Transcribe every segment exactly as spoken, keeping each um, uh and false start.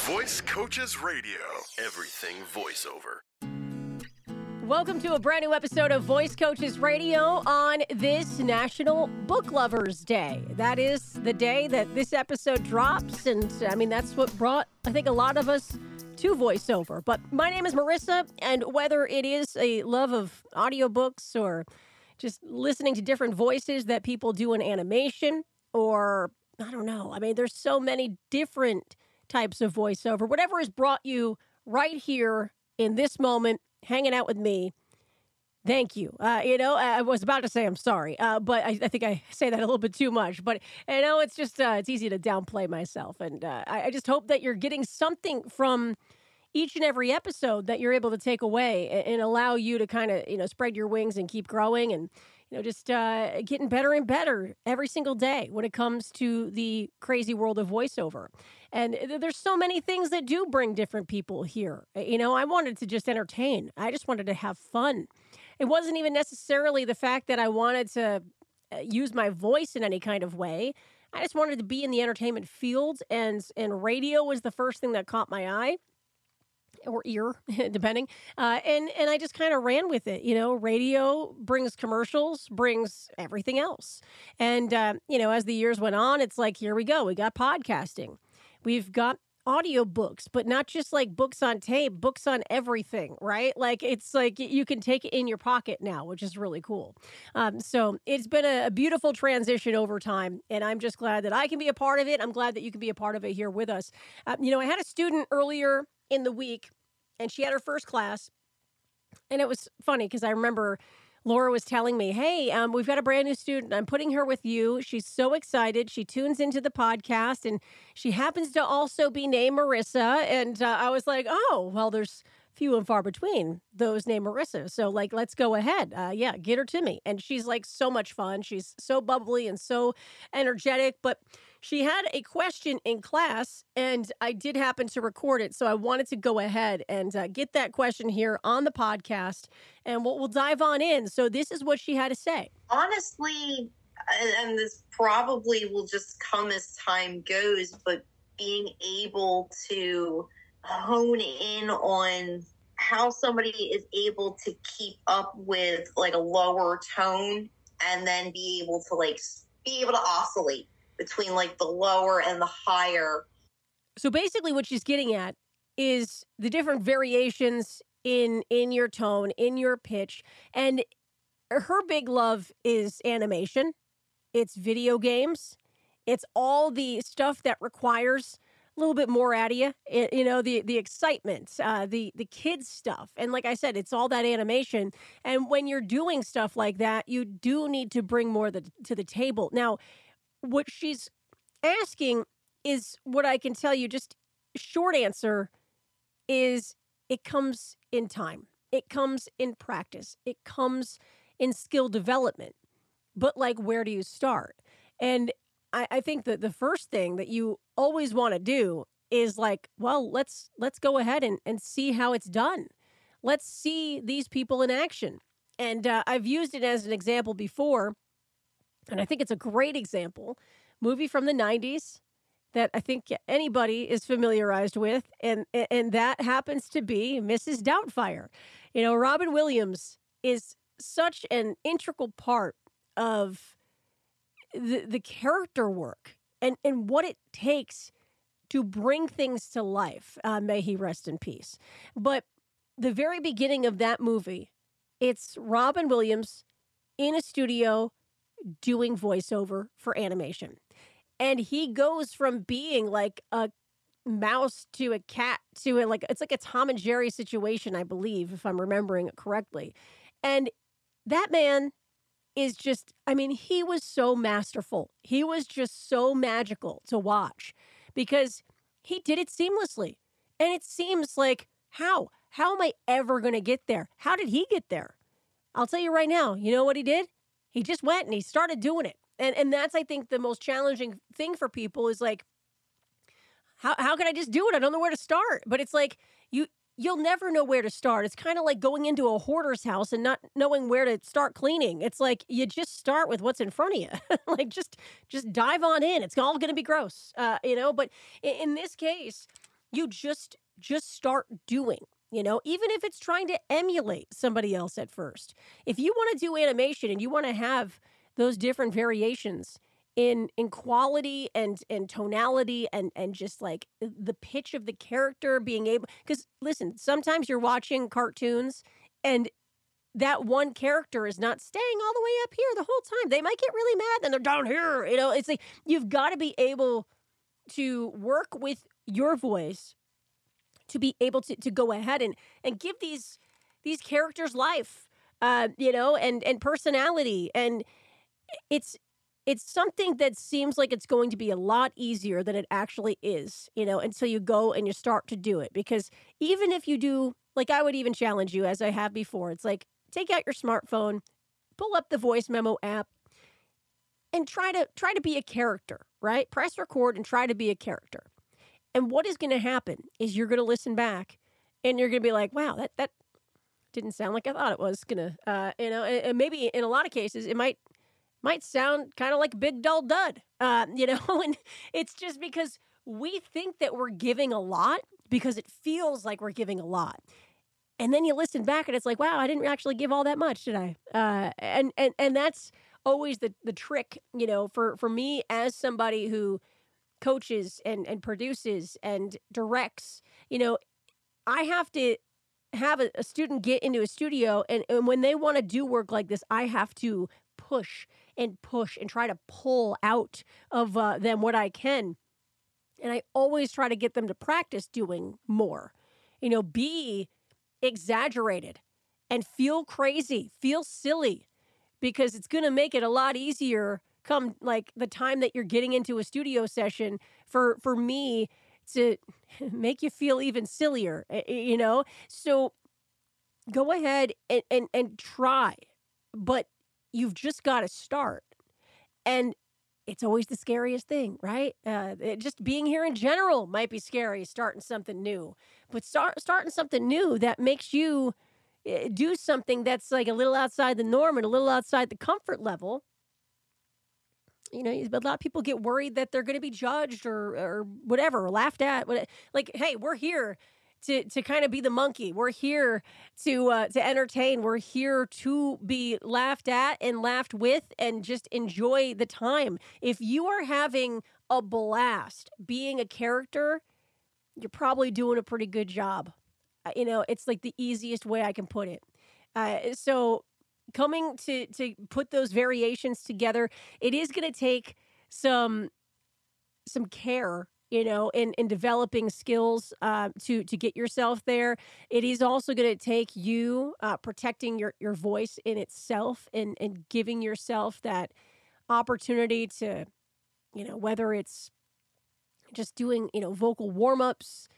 Voice Coaches Radio. Everything voiceover. Welcome to a brand new episode of Voice Coaches Radio on this National Book Lovers Day. That is the day that this episode drops, and I mean, that's what brought, I think, a lot of us to voiceover. But my name is Marissa, and whether it is a love of audiobooks or just listening to different voices that people do in animation, or I don't know, I mean, there's so many different types of voiceover. Whatever has brought you right here in this moment, hanging out with me, thank you. Uh, you know, I was about to say I'm sorry, uh, but I, I think I say that a little bit too much. But, you know, it's just, uh, it's easy to downplay myself. And uh, I, I just hope that you're getting something from each and every episode that you're able to take away and, and allow you to kind of, you know, spread your wings and keep growing and, you know, just uh, getting better and better every single day when it comes to the crazy world of voiceover. And there's so many things that do bring different people here. You know, I wanted to just entertain. I just wanted to have fun. It wasn't even necessarily the fact that I wanted to use my voice in any kind of way. I just wanted to be in the entertainment field, and, and radio was the first thing that caught my eye. Or ear, depending. Uh, and, and I just kind of ran with it. You know, radio brings commercials, brings everything else. And, uh, you know, as the years went on, it's like, here we go. We got podcasting. We've got audiobooks, but not just like books on tape, books on everything, right? Like, it's like you can take it in your pocket now, which is really cool. Um, so it's been a, a beautiful transition over time, and I'm just glad that I can be a part of it. I'm glad that you can be a part of it here with us. Uh, you know, I had a student earlier in the week, and she had her first class, and it was funny because I remember Laura was telling me, hey, um, we've got a brand new student. I'm putting her with you. She's so excited. She tunes into the podcast, and she happens to also be named Marissa. And uh, I was like, oh, well, there's few and far between those named Marissa. So, like, let's go ahead. Uh, yeah, get her to me. And she's, like, so much fun. She's so bubbly and so energetic. But she had a question in class, and I did happen to record it. So I wanted to go ahead and uh, get that question here on the podcast, and we'll, we'll dive on in. So this is what she had to say. Honestly, and this probably will just come as time goes, but being able to hone in on how somebody is able to keep up with like a lower tone and then be able to like be able to oscillate between like the lower and the higher. So basically what she's getting at is the different variations in in your tone, in your pitch. And her big love is animation. It's video games. It's all the stuff that requires a little bit more out of you, it, you know, the the excitement, uh, the the kids stuff. And like I said, it's all that animation. And when you're doing stuff like that, you do need to bring more the, to the table. Now, what she's asking is what I can tell you, just short answer is it comes in time. It comes in practice. It comes in skill development. But like, where do you start? And I, I think that the first thing that you always want to do is like, well, let's let's go ahead and, and see how it's done. Let's see these people in action. And uh, I've used it as an example before, and I think it's a great example. Movie from the nineties that I think anybody is familiarized with, and and that happens to be Missus Doubtfire. You know, Robin Williams is such an integral part of the the character work and, and what it takes to bring things to life. Uh, may he rest in peace. But the very beginning of that movie, it's Robin Williams in a studio doing voiceover for animation. And he goes from being like a mouse to a cat to a, like, it's like a Tom and Jerry situation, I believe, if I'm remembering it correctly. And that man is just, I mean, he was so masterful. He was just so magical to watch because he did it seamlessly. And it seems like, how? How am I ever going to get there? How did he get there? I'll tell you right now, you know what he did? He just went and he started doing it. And and that's, I think, the most challenging thing for people is like, how how can I just do it? I don't know where to start. But it's like, you, you'll never know where to start. It's kind of like going into a hoarder's house and not knowing where to start cleaning. It's like, you just start with what's in front of you. Like, just just dive on in. It's all going to be gross, uh, you know? But in, in this case, you just just start doing, you know, even if it's trying to emulate somebody else at first. If you want to do animation and you want to have those different variations in in quality and and tonality and and just like the pitch of the character being able, because listen, sometimes you're watching cartoons and that one character is not staying all the way up here the whole time. They might get really mad, then they're down here. You know, it's like you've got to be able to work with your voice to be able to, to go ahead and, and give these these characters life, uh, you know, and and personality. And it's it's something that seems like it's going to be a lot easier than it actually is, you know, until you go and you start to do it. Because even if you do, like I would even challenge you, as I have before, it's like, take out your smartphone, pull up the voice memo app, and try to try to be a character, right? Press record and try to be a character. And what is going to happen is you're going to listen back and you're going to be like, wow, that that didn't sound like I thought it was going to, uh, you know, and, and maybe in a lot of cases it might might sound kind of like a big dull dud, uh, you know, and it's just because we think that we're giving a lot because it feels like we're giving a lot. And then you listen back and it's like, wow, I didn't actually give all that much, did I? Uh, and, and, and that's always the, the trick, you know, for, for me as somebody who coaches and, and produces and directs, you know, I have to have a, a student get into a studio and, and when they want to do work like this, I have to push and push and try to pull out of uh, them what I can. And I always try to get them to practice doing more, you know, be exaggerated and feel crazy, feel silly, because it's going to make it a lot easier come like the time that you're getting into a studio session for, for me to make you feel even sillier, you know? So go ahead and, and, and try, but you've just got to start. And it's always the scariest thing, right? Uh, it, just being here in general might be scary, starting something new. But start starting something new that makes you uh, do something that's like a little outside the norm and a little outside the comfort level. You know, a lot of people get worried that they're going to be judged or or whatever, or laughed at. Like, hey, we're here to to kind of be the monkey. We're here to uh, to entertain. We're here to be laughed at and laughed with and just enjoy the time. If you are having a blast being a character, you're probably doing a pretty good job. Uh, you know, it's like the easiest way I can put it. Uh, so coming to to put those variations together, it is going to take some some care, you know, in, in developing skills uh, to to get yourself there. It is also going to take you uh, protecting your, your voice in itself and, and giving yourself that opportunity to, you know, whether it's just doing, you know, vocal warm-ups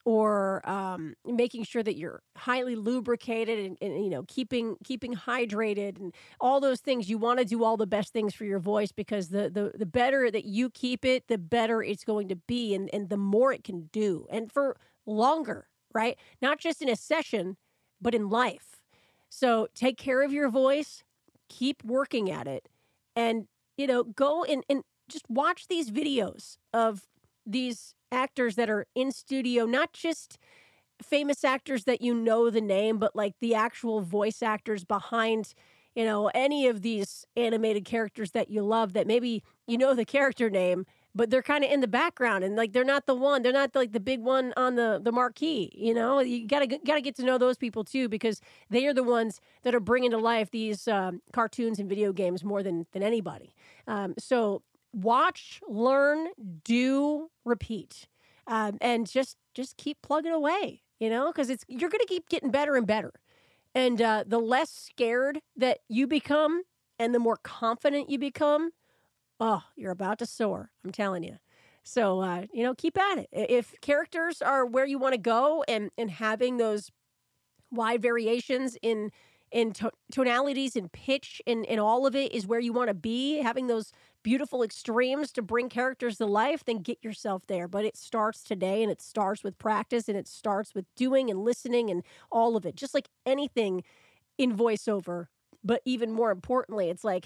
or um, making sure that you're highly lubricated and, and, you know, keeping keeping hydrated and all those things. You want to do all the best things for your voice because the, the, the better that you keep it, the better it's going to be and, and the more it can do. And for longer, right? Not just in a session, but in life. So take care of your voice, keep working at it, and, you know, go and, and just watch these videos of these actors that are in studio, not just famous actors that you know the name, but like the actual voice actors behind, you know, any of these animated characters that you love that maybe you know the character name, but they're kind of in the background and like they're not the one, they're not like the big one on the, the marquee, you know? You gotta, gotta get to know those people too, because they are the ones that are bringing to life these um, cartoons and video games more than, than anybody. Um, so watch, learn, do, repeat, um, and just just keep plugging away, you know, because it's you're going to keep getting better and better. And uh, the less scared that you become and the more confident you become, oh, you're about to soar. I'm telling you. So, uh, you know, keep at it. If characters are where you want to go and, and having those wide variations in in to- tonalities and pitch and, and all of it is where you want to be, having those beautiful extremes to bring characters to life, then get yourself there. But it starts today, and it starts with practice, and it starts with doing and listening and all of it. Just like anything in voiceover, but even more importantly, it's like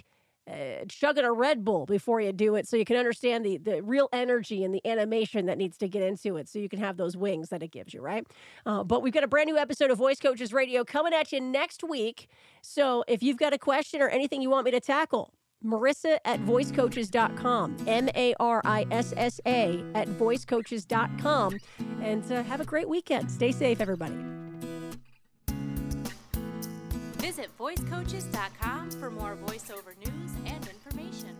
uh, chugging a Red Bull before you do it so you can understand the, the real energy and the animation that needs to get into it so you can have those wings that it gives you, right? Uh, but we've got a brand new episode of Voice Coaches Radio coming at you next week. So if you've got a question or anything you want me to tackle, Marissa at voice coaches dot com, M A R I S S A at voice coaches dot com. And uh, have a great weekend. Stay safe, everybody. Visit voice coaches dot com for more voiceover news and information.